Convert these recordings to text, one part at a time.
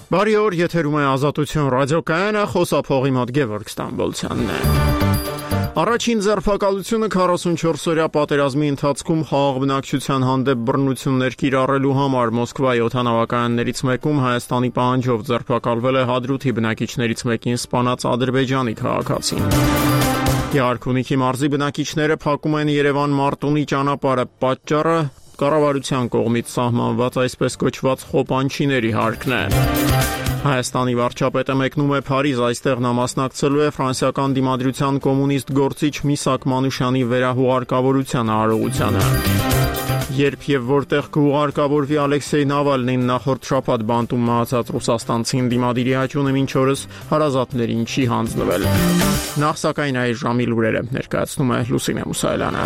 Բարի օր, եթերում է Ազատություն ռադիոկայանը, խոսափողի մոտ Գևորգ Ստամբոլցյանն է։ Առաջին ձերբակալությունը 44-օրյա պատերազմի ընթացքում խաղաղ բնակչության հանդեպ բռնություններ կիրառելու համար Մոսկվայի օդանավակայաններից մեկում Հայաստանի պահանջով ձերբակալվել է Հադրութի բնակիչներից մեկին սպանած ադրբեջանի քաղաքացին։ Եղարքունիքի մարզի բնակիչները փակում են Երևան-Մարտունի ճանապարհը, պատճառը կառավարության կողմից սահմանված այսպես կոչված խոպանչիների հարկն է։ Հայաստանի վարչապետը մեկնում է Փարիզ, այստեղ նա մասնակցելու է ֆրանսիական դիմադրության կոմունիստ գործիչ Միսակ Մանուշյանի վերահուղարկավորության արարողությանը։ Երբ եւ որտեղ կուղարկավորվի Ալեքսեյ Նավալնին, նախորդ շաբաթ բանտում մահացած ռուսաստանցին դիմադիրի հաճույքը մինչ օրս հարազատներին չի հանձնվել։ Նախ սակայն այս ժամի լուրերը ներկայացնում է Լուսինե Մուսայելյանը։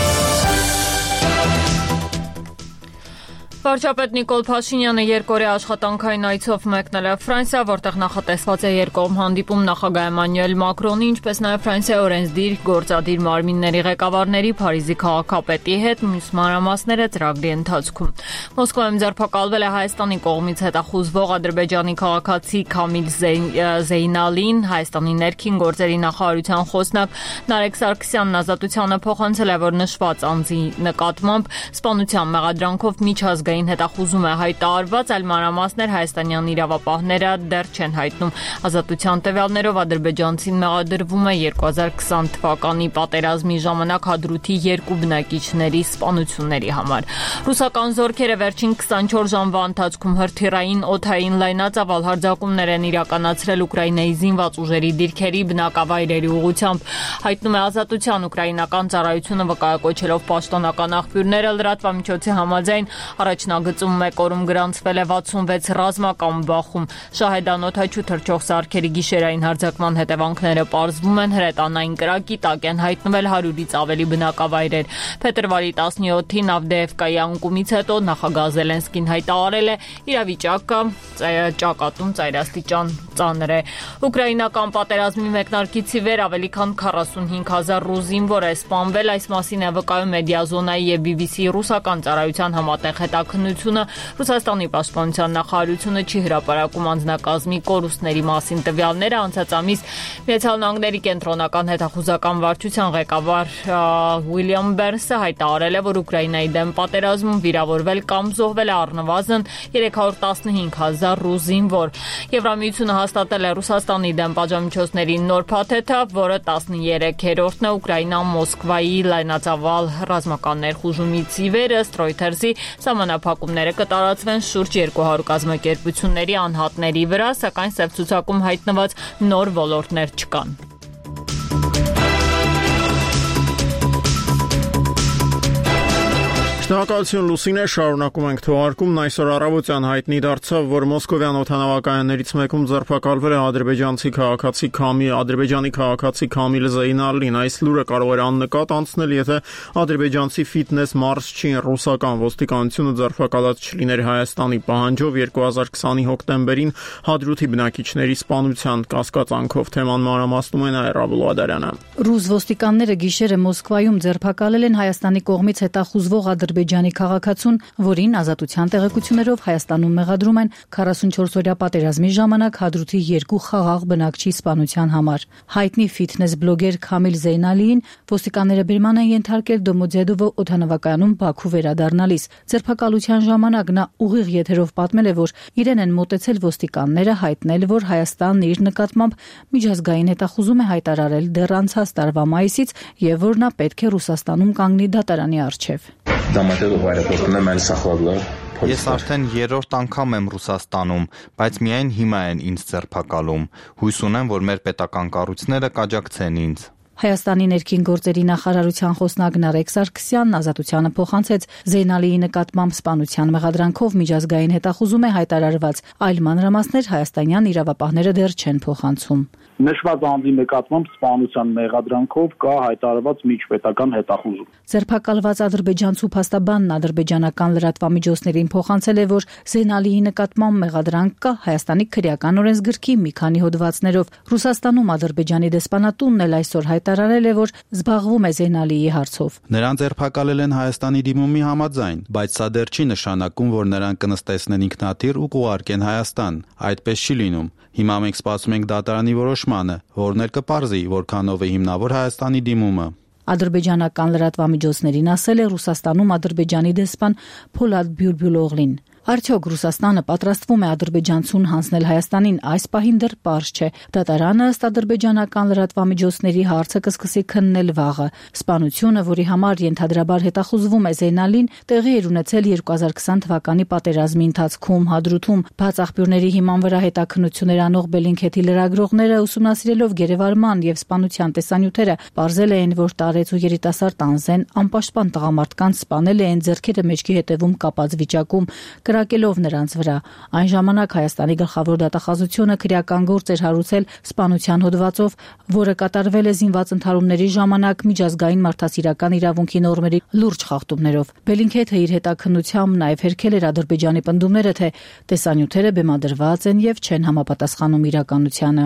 Վարչապետ Նիկոլ Փաշինյանը երկօրյա աշխատանքային այցով մեկնել է Ֆրանսիա, որտեղ նախատեսված է երկկողմ հանդիպում նախագահ Էմանուել Մակրոնի, ինչպես նաև Ֆրանսիայի օրենսդիր գործադիր մարմինների ղեկավարների, Փարիզի քաղաքապետի հետ, մյուս մանրամասները ծրագրի ընթացքում։ Մոսկվայում ձերբակալվել է Հայաստանի կողմից հետախուզվող ադրբեջանի քաղաքացի Քամիլ Զեյնալին, Հայաստանի ներքին գործերի նախարարության խոսնակ Նարեկ Սարգսյանն ազատությանը փոխանցել է, որ նշված անձի նկատմամբ սպանության մեղադրանքով միջազգային հետախուզում է հայտարարված, այլ մանրամասներ հայաստանյան իրավապահները դեռ չեն հայտնում։ Ազատության տվյալներով ադրբեջանցին մեղադրվում է 2020 թվականի պատերազմի ժամանակ Հադրութի 2 բնակիչների սպանությունների համար։ Ռուսական զորքերը վերջին 24 ժամվա ընթացքում հրթիռային, օդային լայնածավալ հարձակումներ են իրականացրել Ուկրաինայի զինված ուժերի դիրքերի, բնակավայրերի ուղղությամբ, հայտնում է Ազատության ուկրաինական ծառայությունը վկայակոչելով պաշտոնական աղբյուրները։ Լրատվամիջոցի համաձայն առաջնագծում մեկ օրում գրանցվել է 66 ռազմական բախում։ Շահեդան օդաչու թռչող սարքերի գիշերային հարձակման հետևանքները պարզվում են, հրետանային կրակի տակ են հայտնվել 100-ից ավելի բնակավայրեր։ Փետրվարի 17-ին Ավդեևկայի անկումից հետո նախագահ Զելենսկին հայտարարել է իրավիճակը ճակատում ծայրաստիճան ծանր է։ Ուկրաինական պատերազմի մեկնարկից ի վեր ավելի քան 45,000 ռուս զինվոր է սպանվել, այս մասին է վկայում Մեդիազոնայի եւ BBC ռուսական ծառայության համատեղ հետաքննությունը։ Ռուսաստանի պաշտպանության նախարարությունը չի հրապարակում անձնակազմի կորուստների մասին տվյալները։ Անցած ամիս Միացյալ Նահանգների կենտրոնական հետախուզական վարչության ղեկավար Ուիլյամ Բերնսը հայտարարել է, որ Ուկրաինայի դեմ պատերազմում վիրավորվել կամ զոհվել է առնվազն 315,000 ռուս զինվոր։ Եվրամիությունը հաստատել է Ռուսաստանի դեմ պատժամիջոցների նոր փաթեթը, որը 13-րդն է Ուկրաինան Մոսկվայի լայնածավալ ռազմական ներխուժումից ի վեր, ըստ Reuters-ի սահմանափակումները կտարածվեն շուրջ 200 կազմակերպությունների անհատների վրա, սակայն սև ցուցակում հայտնված նոր ոլորտներ չկան։ Շնորհակալություն Լուսինե, շարունակում ենք թողարկումն։ Այսօր առավոտյան հայտնի դարձավ, որ մոսկովյան օդանավակայաններից մեկում ձերբակալվել է ադրբեջանի քաղաքացի Քամիլ Զեյնալին։ Այս լուրը կարող էր աննկատ անցնել, եթե ադրբեջանցի ֆիթնես մարզչին ռուսական ոստիկանությունը ձերբակալած չլիներ Հայաստանի պահանջով 2020-ի հոկտեմբերին Հադրութի բնակիչների սպանության կասկածանքով։ Թեման մանրամասնում է Ռավուլ Ադարյանը։ Ռուս ոստիկանները գիշերը Մոսկվայում ձերբակալել են Հայաստանի կողմից հետախուզվող ադրբեջանի քաղաքացուն, որին ազատության տեղեկություններով Հայաստանում մեղադրում են 44-օրյա պատերազմի ժամանակ Հադրութի 2 խաղաղ բնակչի սպանության համար։ Հայտնի ֆիթնես բլոգեր Քամիլ Զեյնալիին ոստիկանները բերման են ենթարկել Դոմոդեդովո օդանավակայանում Բաքու վերադառնալիս։ Ձերբակալության ժամանակ նա ուղիղ եթերով պատմել է, որ իրեն են մոտեցել ոստիկանները, հայտնել, որ Հայաստանն իր նկատմամբ միջազգային հետախուզում է հայտարարել դեռ անցած տարվա մայիսից եւ որ նա պետք է Ռուսաստանում կանգնի դատարանի առջեւ։ Ես արդեն 3-րդ անգամ եմ Ռուսաստանում, բայց միայն հիմա են ինձ ձերբակալում։ Հույս ունեմ, որ մեր պետական կառույցները կաջակցեն ինձ։ Հայաստանի ներքին գործերի նախարարության խոսնակ Նարեկ Սարգսյանն ազատությանը փոխանցեց Զեյնալիի նկատմամբ սպանության մեղադրանքով միջազգային հետախուզում է հայտարարված, այլ մանրամասներ հայաստանյան իրավապահները դեռ չեն փոխանցում։ Նշված անձի նկատմամբ սպանության մեղադրանքով կա հայտարարված միջպետական հետախուզում։ Ձերբակալված ադրբեջանցու փաստաբանն ադրբեջանական լրատվամիջոցներին փոխանցել է, որ Զենալիի նկատմամբ մեղադրանք կա Հայաստանի քրեական օրենսգրքի մի քանի հոդվածներով։ Ռուսաստանում Ադրբեջանի դեսպանատունն էլ այսօր հայտարարել է, որ զբաղվում է Զենալիի հարցով։ Նրան ձերբակալել են Հայաստանի դիմումի համաձայն, բայց սա դեռ չի նշանակում, որ նրան կնստեցնեն ինքնաթիռ ու կուղարկեն Հայաստան։ Այդպես չի լինում։ Հիմա մենք սպասում ենք դատարանի որոշմանը, որն էլ կպարզի, որքանով է հիմնավոր Հայաստանի դիմումը։ Ադրբեջանական լրատվամիջոցներին ասել է Ռուսաստանում Ադրբեջանի դեսպան Փոլադ Բյուրբյուլօղլին։ Արդյոք Ռուսաստանը պատրաստվում է ադրբեջանցուն հանձնել Հայաստանին, այս պահին դեռ պարզ չէ։ Դատարանը ըստ ադրբեջանական լրատվամիջոցների հարցը կսկսի քննել վաղը։ Սպանությունը, որի համար ենթադրաբար հետախուզվում է Զենալին, տեղի էր ունեցել 2020 թվականի պատերազմի ընթացքում Հադրութում։ Բաց աղբյուրների հիման վրա հետաքննություններ անող Բելինքեթի լրագրողները ուսումնասիրելով գերեվարման եւ սպանության տեսանյութերը պարզել էին, որ տարեց ու երիտասարդ անձեն անպաշտպան տղամարդկանց սպանել են ձեռքերը մեջքի հետևում կապած վիճակում, կրակելով նրանց վրա։ Այն ժամանակ Հայաստանի գլխավոր դատախազությունը քրեական գործ էր հարուցել սպանության հոդվածով, որը կատարվել է զինված ընդհարումների ժամանակ միջազգային մարդասիրական իրավունքի նորմերի լուրջ խախտումներով։ Բելինքեթը իր հետաքննությամբ նաև հերքել էր Ադրբեջանի պնդումները, թե տեսանյութերը բեմադրված են եւ չեն համապատասխանում իրականությանը։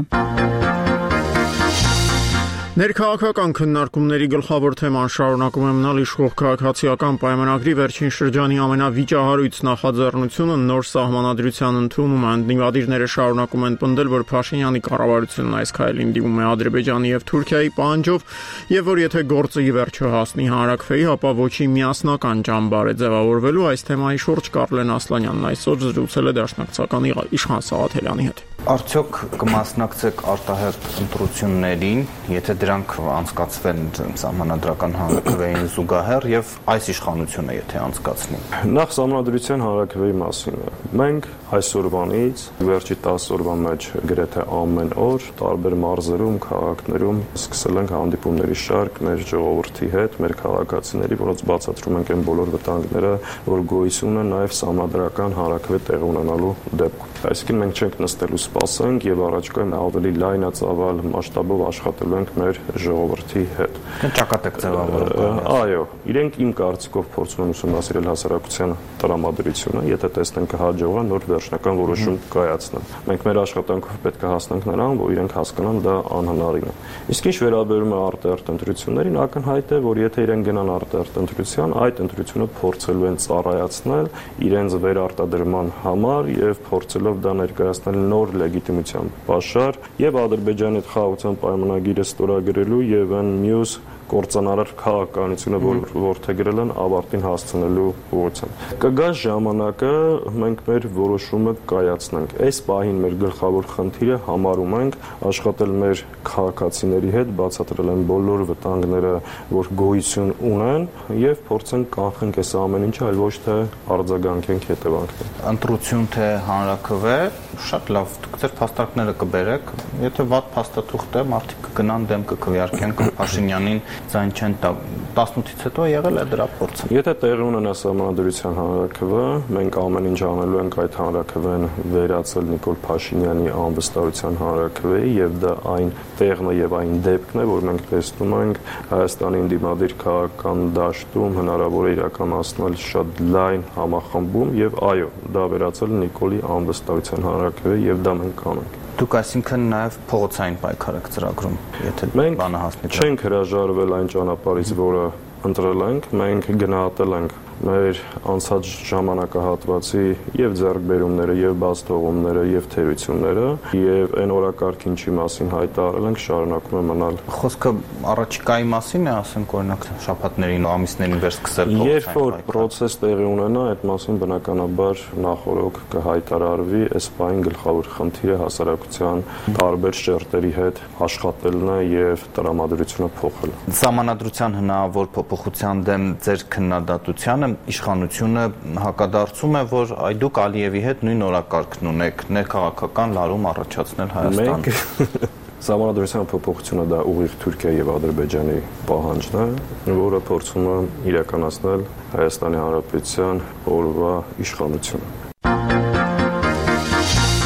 Ներքաղաքական քննարկումների գլխավոր թեման շարունակում է մնալ իշխող քաղաքացիական պայմանագրի վերջին շրջանի ամենավիճահարույց նախաձեռնությունը նոր սահմանադրության ընդունումը։ Ընդդիմադիրները շարունակում են պնդել, որ Փաշինյանի կառավարությունն այս քայլին դիմում է Ադրբեջանի եւ Թուրքիայի պահանջով, եւ որ եթե գործը ի վերջո հասնի հանրաքվեի, ապա ոչի միասնական ճամբար է ձևավորվելու։ Այս թեմայի շուրջ Կարլեն Ասլանյանն այսօր զրուցել է Դաշնակցական Իշխան Սաղաթելյանի հետ։ Արդյոք կմասնակցեք արտահերթ ընտրություններին, եթե դրանք անցկացվեն սահմանադրական հանրաքվեին զուգահեռ եւ այս իշխանությունը եթե անցկացնի։ Նախ սահմանադրության հանրաքվեի մասին է։ Մենք այսօրվանից վերջի 10 օրվա մեջ գրեթե ամեն օր տարբեր մարզերում, քաղաքներում սկսել ենք հանդիպումների շարք մեր ժողովրդի հետ, մեր քաղաքացիների, որոնց բացատրում ենք այն բոլոր վտանգները, որ գոյություն ունեն նաեւ սահմանադրական հանրաքվե տեղ ունենալու դեպքում։ Այսինքն մենք չենք նստելու սպասենք եւ առաջիկայում ավելի լայնածավալ մասշտաբով աշխատելու ենք մեր ժողովրդի հետ։ Ճակատեք ձևավորում։ Այո, իրենք իմ կարծիքով փորձում են ուսումնասիրել հասարակության տրամադրությունը, եթե տեսնեն կհաջողա նոր վերջնական որոշում կայացնել։ Մենք մեր աշխատանքով պետք է հասնենք նրան, որ իրենք հասկանան դա անհնարին է։ Իսկ ինչ վերաբերում է արտահերթ ընտրություններին, ակնհայտ է, որ եթե իրենք գնան արտահերթ ընտրության, այդ ընտրությունը փորձելու են ծառայացնել իրենց վերարտադրման համար եւ փորձելով դա ներկայացնել նոր լեգիտիմության պաշար եւ Ադրբեջանի հետ խաղաղության պայմանագիրը ստորագրելու եւ այն մյուս կործանարար քաղաքականությունը, որ որդեգրել են ավարտին հասցնելու ուղղությամբ։ Կգա ժամանակը մենք մեր որոշումը կայացնենք։ Այս պահին մեր գլխավոր խնդիրը համարում ենք աշխատել մեր քաղաքացիների հետ, բացատրել են բոլոր վտանգները, որ գոյություն ունեն եւ փորձենք կանխենք այս ամեն ինչը, այլ ոչ թե արձագանքենք հետևանքներին։ Ընտրություն թե հանրաքվե, շատ լավ, դուք ձեր փաստարկները կբերեք, եթե վատ փաստաթուղթ է, մարդիկ կգնան դեմ կքվեարկեն Փաշինյանին ձայն չեն տա 18-ից հետո եղել է դրա փորձը։ Եթե տեղի ունենա սահմանադրության հանրաքվե, մենք ամեն ինչ անելու ենք այդ հանրաքվեն վերածել Նիկոլ Փաշինյանի անվստահության հանրաքվեի եւ դա այն տեղն է եւ այն դեպքն է, որ մենք տեսնում ենք Հայաստանի ընդդիմադիր քաղաքական դաշտում հնարավոր է իրականացնել շատ լայն համախմբում եւ այո, դա վերածել Նիկոլի անվստահության հանրաքվեի եւ դա մենք կանենք։ Դուք այսինքն նաև փողոցային պայքար եք ծրագրում, եթե բանը հասնի։ Մենք չենք հրաժարվել այն ճանապարհից, որը ընտրել ենք, մենք գնահատել ենք մեր անցած ժամանակահատվածի եւ ձեռքբերումները եւ բաց թողումները եւ թերությունները եւ այն օրակարգինչի մասին հայտարարել ենք շարունակում է մնալ։ Խոսքը առաջիկայի մասին է, ասենք օրինակ շաբաթներին ու ամիսներին վեր սկսել փոխել։ Երբ որ process տեղի ունենա, այդ մասին բնականաբար նախորոք կհայտարարվի, այս բանի գլխավոր խնդիրը հասարակության տարբեր շերտերի հետ աշխատելն է եւ տրամադրությունը փոխելը։ Սահմանադրության հնարավոր փոփոխության դեմ ձեր քննադատությանը իշխանությունը հակադարձում է, որ այ դուք Ալիևի հետ նույն օրակարգն ունեք, ներքաղաքական լարում առաջացնել Հայաստան։ Սահմանադրության փոփոխությունը դա ուղիղ Թուրքիայի եւ Ադրբեջանի պահանջն է, որը փորձում է իրականացնել Հայաստանի Հանրապետության օրվա իշխանությունը։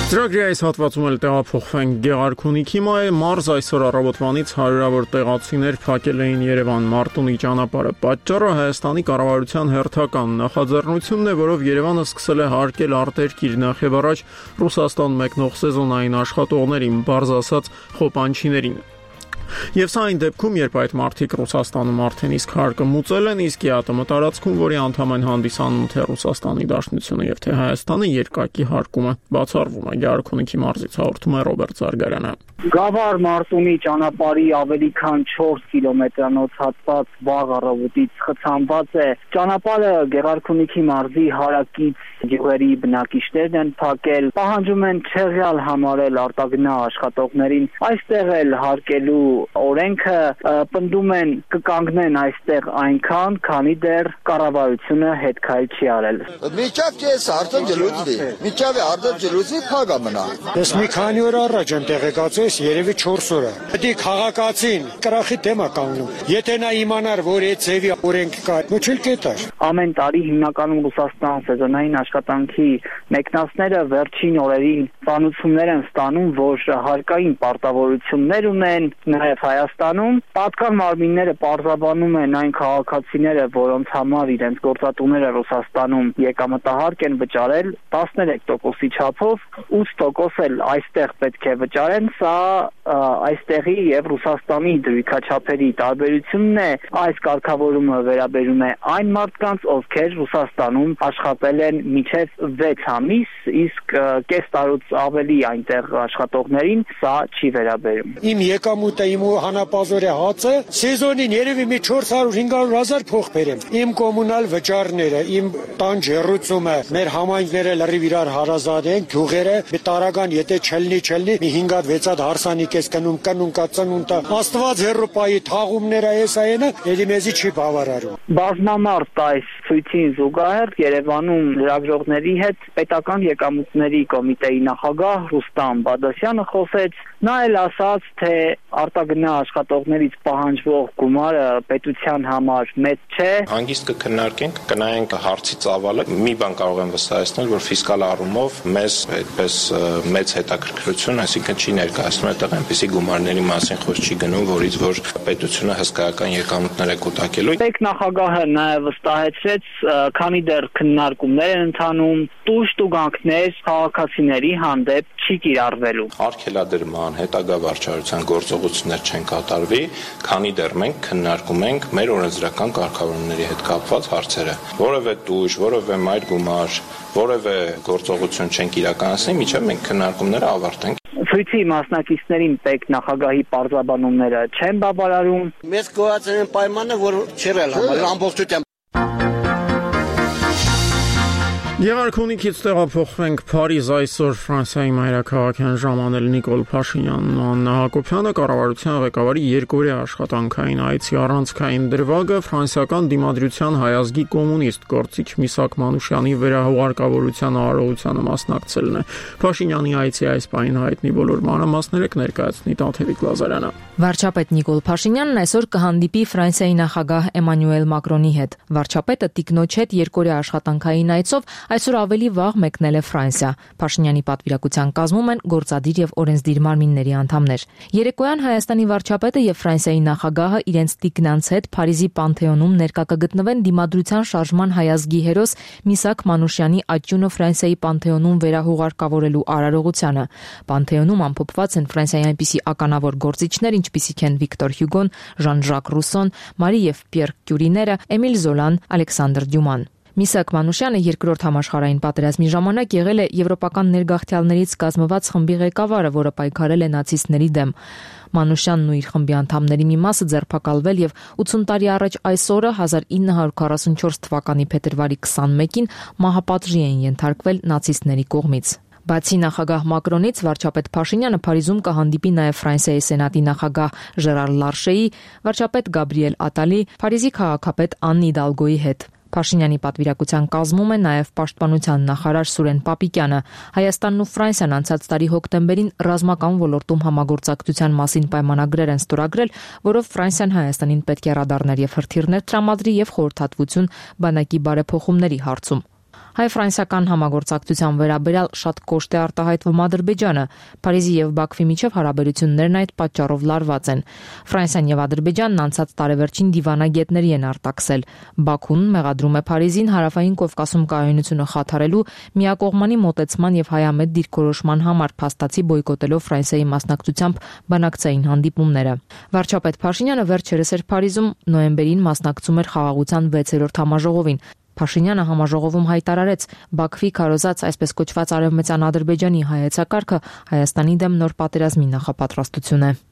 Ծրագրի այս հատվածում էլ տեղափոխվենք Գեղարքունիքի մարզ այսօր առավոտվանից հարյուրավոր տեղացիներ փակել էին Երևան Մարտունի ճանապարհը։ Պատճառը Հայաստանի կառավարության հերթական նախաձեռնությունն է, որով Երևանը սկսել է հարկել արտերկիր նախևառաջ Ռուսաստան մեկնող սեզոնային աշխատողներին, բարձ ասած խոպանչիներին։ Եվ սա այն դեպքում, երբ այդ մարդիկ Ռուսաստանում արդեն իսկ հարկը մուծել են, իսկ ԵԱՏՄ տարածքում, որի անդամ են հանդիսանում թե Ռուսաստանի Դաշնությունը եւ թե Հայաստանը, երկակի հարկումը բացառվում է։ Գեղարքունիքի մարզից հաղորդում է Ռոբերտ Զարգարյանը։ Գավառ Մարտունի ճանապարհի ավելի քան 4 կիլոմետրանոց հատված վաղ առավոտից խցանված է։ Ճանապարհը Գեղարքունիքի մարզի հարակից գյուղերի բնակիչներն են փակել, պահանջում են չեղյալ համարել արտագնա աշխատողներին այստեղ էլ հարկելու օրենքը, պնդում են կկանգնեն այստեղ այնքան, քանի դեռ կառավարությունը հետ քայլ չի արել։ Միջավ ես արդեն ջլուծի, միջավ արդեն ջլուծի փագա մնա։ Ես մի քանի օր առաջ եմ տեղեկացել, երևի 4 օր է։ Պետք է քաղաքացին կրախի դեմա կանգնում։ Եթե նա իմանար, որ այդ ծեվի օրենք կա, ոչ էլ կետար։ Ամեն տարի հիմնականում Ռուսաստան սեզոնային աշխատանքի մեկնածները վերջին օրերին ծանուցումներ են ստանում, որ հարկային պարտավորություններ ունեն նաև Հայաստանում։ Պատկան մարմինները պարզաբանում են այն քաղաքացիները, որոնց համար իրենց գործատուները Ռուսաստանում եկամտահարկ են վճարել 13%-ի չափով, 8% էլ այստեղ պետք է վճարեն, սա այստեղի եւ Ռուսաստանի դրույքաչափերի տարբերությունն է։ Այս կարգավորումը վերաբերում է այն մարդկանց, ովքեր Ռուսաստանում աշխատել են մինչև 6 ամիս, իսկ կես տարուց ավելի այնտեղ աշխատողներին սա չի վերաբերում։ Իմ եկամուտը, իմ հանապազորի հացը սեզոնին երևի մի 400-500 հազար փող բերեմ։ Իմ կոմունալ վճարները, իմ տան ջեռուցումը, մեր համայնքները լրիվ իրար հարազատ են, գյուղերը մի տարական եթե չլնի մի 5-6 հատ հարսանիք ես կնում կածնունտա Աստված հերոպայի թաղումները էս այնը էլի մեզի չի բավարարում։ Բազմամարդ այս ցույցին զուգահեռ Երևանում լրագրողների հետ պետական եկամուտների կոմիտեի նախագահ Ռուստամ Բադասյանը խոսեց, նա էլ ասաց, թե արտագնա աշխատողներից պահանջվող գումարը պետության համար մեծ չէ։ Հանգիստ կքննարկենք, կնայենք հարցի ծավալը, մի բան կարող եմ վստահեցնել, որ ֆիսկալ առումով մեզ այդպես մեծ հետաքրքրություն, այսինքն չի ներկայացնում այդտեղ այնպիսի գումարների մասին խոսք չի գնում, որից որ պետությունը հսկայական եկամուտներ է կուտակելու։ Պետնախագահը նաև վստահեցրեց, քանի դեռ քննարկումներ են ընթանում, տուժտուգանքներ քաղաքացիների հանդեպ չի կիրառվելու։ Արգելադրման, հետագա վարչարության գործողություններ չեն կատարվի, քանի դեռ մենք քննարկում ենք մեր օրենսդրական կարգավորումների հետ կապված հարցերը։ Որևէ տուժ, որևէ մայր գումար, որևէ գործողություն չենք իրականացնի, մինչև մենք քննարկումները ավարտենք։ Ցույցի մասնակիցներին պետնախագահի պարզաբանումները չեն բավարարում։ Մեզ գոյացել են պայմանը, որ չերել համար ամբողջությամբ։ Գեղարքունիքից տեղափոխվենք Փարիզ, այսօր Ֆրանսիայի մայրաքաղաքյան ժամանել Նիկոլ Փաշինյանն ու Աննա Հակոբյանը կառավարության ղեկավարի երկօրյա աշխատանքային այցի առանցքային դրվագը ֆրանսիական դիմադրության հայազգի կոմունիստ գործիչ Միսակ Մանուշյանի վերահուղարկավորության արարողությանը մասնակցելն է։ Փաշինյանի այցի այս պահին հայտնի բոլոր մանրամասները կներկայացնի Տաթևիկ Լազարյանը։ Վարչապետ Նիկոլ Փաշինյանն այսօր կհանդիպի Ֆրանսիայի նախագահ Էմանուել Մակրոնի հետ։ Վարչապետը տիկնոջ հետ երկօրյա աշխատանքային այցով այսօր ավելի վաղ մեկնել է Ֆրանսիա։ Փաշինյանի պատվիրակության կազմում են գործադիր եւ օրենսդիր մարմինների անդամներ։ Երեկոյան Հայաստանի վարչապետը եւ Ֆրանսիայի նախագահը իրենց տիկնանց հետ Փարիզի Պանթեոնում ներկա կգտնվեն դիմադրության շարժման հայազգի հերոս Միսակ Մանուշյանի աճյունը Ֆրանսիայի Պանթեոնում վերահուղարկավորելու արարողությանը։ Պանթեոնում ամփոփված են Ֆրանսիայի այնպիսի ականավոր գործիչներ, ինչպիսիք են Վիկտոր Հյուգոն, Ժան-Ժակ Ռուսոն, Մարի եւ Պիեր Կյուրիները, Էմիլ Զոլան, Ալեքսանդր Դյուման։ Միսակ Մանուշյանը երկրորդ համաշխարհային պատերազմի ժամանակ եղել է եվրոպական ներգաղթյալներից կազմված խմբի ղեկավարը, որը պայքարել է նացիստների դեմ։ Մանուշյանն ու իր խմբի անդամների մի մասը ձերբակալվել եւ 80 տարի առաջ այս օրը 1944 թվականի փետրվարի 21-ին մահապատժի են ենթարկվել նացիստների կողմից։ Բացի նախագահ Մակրոնից, վարչապետ Փաշինյանը Փարիզում կհանդիպի նաև Ֆրանսիայի սենատի նախագահ Ժերար Լարշեի, վարչապետ Գաբրիել Ատալի, Փարիզի քաղաքապետ Ան Իդալգոյի հետ։ Փաշինյանի պատվիրակության կազմում է նաև պաշտպանության նախարար Սուրեն Պապիկյանը։ Հայաստանն ու Ֆրանսիան անցած տարի հոկտեմբերին ռազմական ոլորտում համագործակցության մասին պայմանագրեր են ստորագրել, որով Ֆրանսիան Հայաստանին պետք է ռադարներ եւ հրթիռներ տրամադրի եւ խորհրդատվություն բանակի բարեփոխումների հարցում։ Հայ-ֆրանսիական համագործակցության վերաբերյալ շատ կոշտ է արտահայտվում Ադրբեջանը։ Փարիզի եւ Բաքվի միջև հարաբերություններն այդ պատճառով լարված են։ Ֆրանսիան եւ Ադրբեջանն անցած տարեվերջին դիվանագետների են արտաքսել։ Բաքուն մեղադրում է Փարիզին Հարավային Կովկասում կայունությունը խաթարելու, միակողմանի մոտեցման եւ հայամետ դիրքորոշման համար փաստացի բոյկոտելով Ֆրանսիայի մասնակցությամբ բանակցային հանդիպումները։ Վարչապետ Փաշինյանը վերջերս էր Փարիզում, նոյեմբերին մասնակցում էր խաղաղության 6-րդ համաժողովին։ Փաշինյանը համաժողովում հայտարարեց Բաքվի քարոզած այսպես կոչված արևմտյան Ադրբեջանի հայեցակարգը Հայաստանի դեմ նոր պատերազմի նախապատրաստություն է։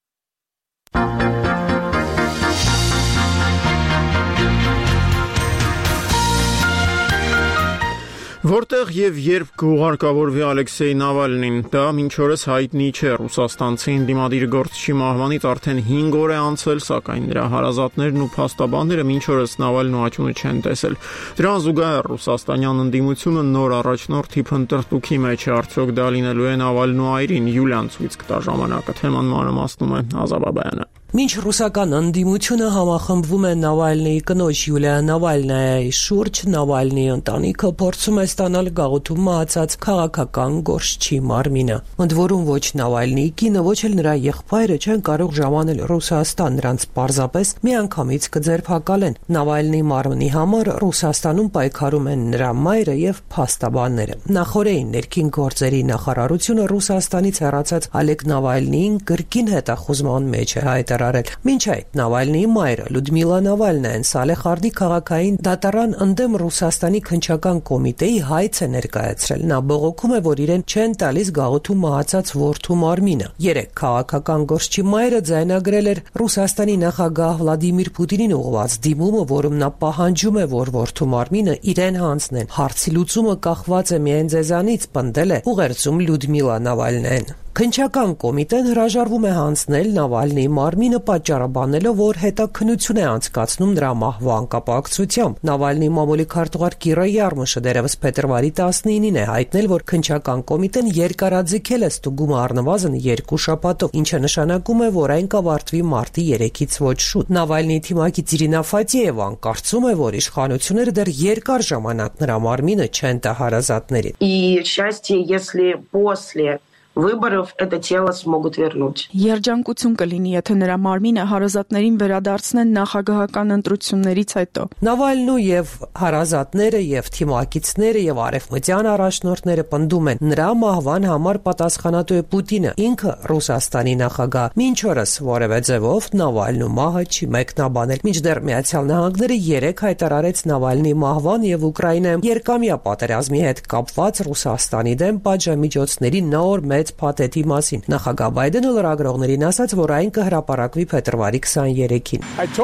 Որտեղ եւ երբ կուղարկավորվի Ալեքսեյ Նավալնին, դա մինչ օրս հայտնի չէ։ Ռուսաստանցի ընդդիմադիր գործչի մահվանից արդեն 5 օր է անցել, սակայն նրա հարազատներն ու փաստաբանները մինչ օրս Նավալնու աճունը չեն տեսել։ Դրան զուգահեռ ռուսաստանյան ընդդիմությունը նոր առաջնորդի փնտրտուքի մեջ է, արդյոք դա լինելու է Նավալնու այրին։ Յուլիան ցույց կտա ժամանակը։ Թեման մանրամասնում է Ազաբաբայանը։ Մինչ ռուսական ընդդիմությունը համախմբվում է Նավալնիի կնոջ Յուլիա Նավալնայի շուրջ, Նավալնիի ընտանիքը փորձում է ստանալ գաղութում մահացած քաղաքական գործչի մարմինը։ Ընդ որում ոչ Նավալնիի կինը, ոչ էլ նրա եղբայրը չեն կարող ժամանել Ռուսաստան, նրանց պարզապես միանգամից կձերբակալեն։ Նավալնիի մարմնի համար Ռուսաստանում պայքարում են նրա մայրը եւ փաստաբանները։ Նախորդին ներքին գործերի նախարարությունը Ռուսաստանից հեռացած Ալեկ Նավալնիին կրկին հետախուզման մեջ է հայտարարել։ Մինչ այդ Նավալնիի մայրը Լյուդմիլա Նավալնայան Սալեխարդի քաղաքային դատարան ընդդեմ Ռուսաստանի քննչական կոմիտեի հայց է ներկայացրել։ Նա բողոքում է, որ իրեն չեն տալիս գաղութում մահացած որդու մարմինը։ Երեք քաղաքական գործչի մայրը ձայնագրել էր Ռուսաստանի նախագահ Վլադիմիր Պուտինին ուղղված դիմումը, որում նա պահանջում է, որ որդու մարմինը իրեն հանձնեն։ Հարցի լուծումը կախված է միայն ձեզանից, պնդել է ուղերձում Լյուդմիլա Նավալնայան։ Քննչական կոմիտեն հրաժարվում է հանձնել Նավալնիի մարմինը պատճառաբանելով, որ հետաքննություն է անցկացնում նրա մահվան կապակցությամբ։ Նավալնիի մամուլի քարտուղար Կիրա Յարմուշը դերևս փետրվարի 19-ին է հայտնել, որ քննչական կոմիտեն երկարաձգել է ստուգումը առնվազն 2 շաբաթով, ինչը նշանակում է, որ այն կավարտվի մարտի 3-ից ոչ շուտ։ Նավալնիի թիմակից Իրինա Ֆատիևան կարծում է, որ իշխանությունները դեռ երկար ժամանակ նրա մարմինը չեն տա հարազատներին։ И счастье, если после выборов это тело смогут вернуть. Երջանկություն կլինի, եթե նրա մարմինը հարազատներին վերադարձնեն նախագահական ընտրություններից հետո։ Նավալնու եւ հարազատները եւ թիմակիցները եւ արևմտյան առաջնորդները պնդում են, նրա մահվան համար պատասխանատու է Պուտինը, ինքը Ռուսաստանի նախագահ։ Մինչ օրս որևէ ձևով Նավալնու մահը չի մեկնաբանել։ Մինչդեռ Միացյալ Նահանգները 3 հայտարարեց Նավալնիի մահվան եւ Ուկրաինայում երկամյա պատերազմի հետ կապված Ռուսաստանի դեմ պատժամիջոցների նոր մեծ փաթեթի մասին։ Նախագահ Բայդենը լրագրողներին ասաց, որ այն կհրապարակվի փետրվարի 23-ին։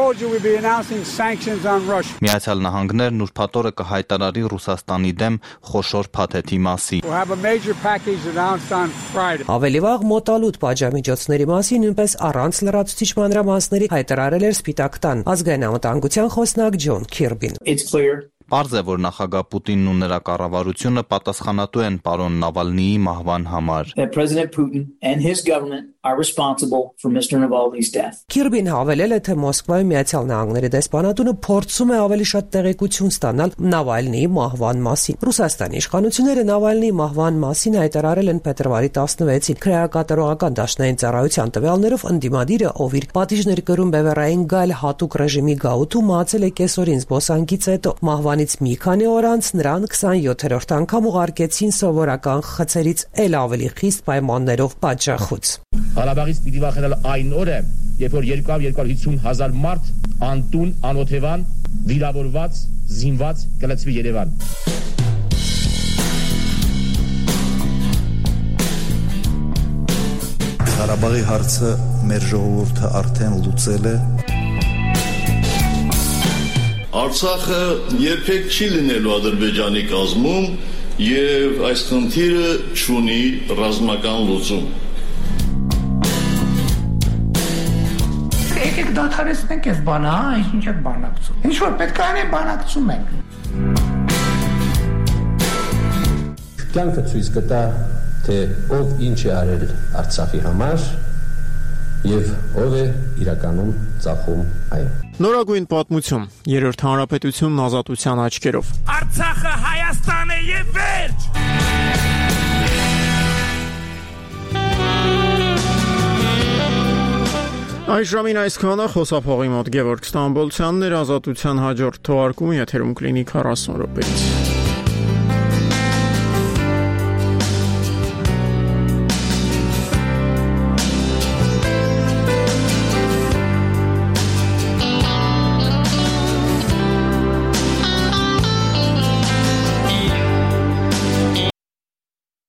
Միացյալ Նահանգներն ուրբաթ օրը կհայտարարի Ռուսաստանի դեմ խոշոր փաթեթի մասին։ Ավելի վաղ մոտալուտ պատժամիջոցների մասին նույնպես առանց լրացուցիչ մանրամասների հայտարարել էր Սպիտակ տան ազգային անվտանգության խոսնակ Ջոն Քիրբին։ Պարզ է, որ նախագահ Պուտինն ու նրա կառավարությունը պատասխանատու են պարոն Նավալնիի մահվան համար։ Քիրբին հավելել է, թե Մոսկվայում Միացյալ Նահանգների դեսպանատունը փորձում է ավելի շատ տեղեկություն ստանալ Նավալնիի մահվան մասին։ Ռուսաստանի իշխանությունները Նավալնիի մահվան մասին հայտարարել են փետրվարի 16-ին։ Քրեակատարողական դաշնային ծառայության տվյալներով ընդդիմադիրը, ով իր պատիժներ կրում բևեռային գալ հատուկ ռեժիմի գաղութում մահացել է կեսօրին զբոսանքից հետո։ Մահվանից մի քանի օր անց նրան 27-րդ անգամ ուղարկեցին սովորական խցերից էլ ավելի խիստ պայմաններով պատժախոց։ Ղարաբաղից պիտի վախենալ այն օրը, երբ որ 250,000 մարդ անտուն, անօթևան, վիրավորված, զինված կլցվի Երևան։ Ղարաբաղի հարցը մեր ժողովուրդը արդեն լուծել է։ Արցախը երբեք չի լինելու Ադրբեջանի կազմում եւ այս խնդիրը չունի ռազմական լուծում։ Եկեք դադարեցնենք այս բանը, ինչ եք բանակցում։ Ինչ որ պետք է անենք, բանակցում ենք։ Կյանքը ցույց կտա, թե ով ինչ է արել Արցախի համար եւ ով է իրականում ծախում այն։ Նորագույն պատմություն։ Երրորդ հանրապետությունն ազատության աչքերով։ Արցախը Հայաստան է եւ վերջ։ Այս ժամին այսքանը խոսափողի մոտ Գևորգ Ստամբոլցյանն էր, ազատության հաջորդ թողարկումը եթերում կլինի 40 րոպեից։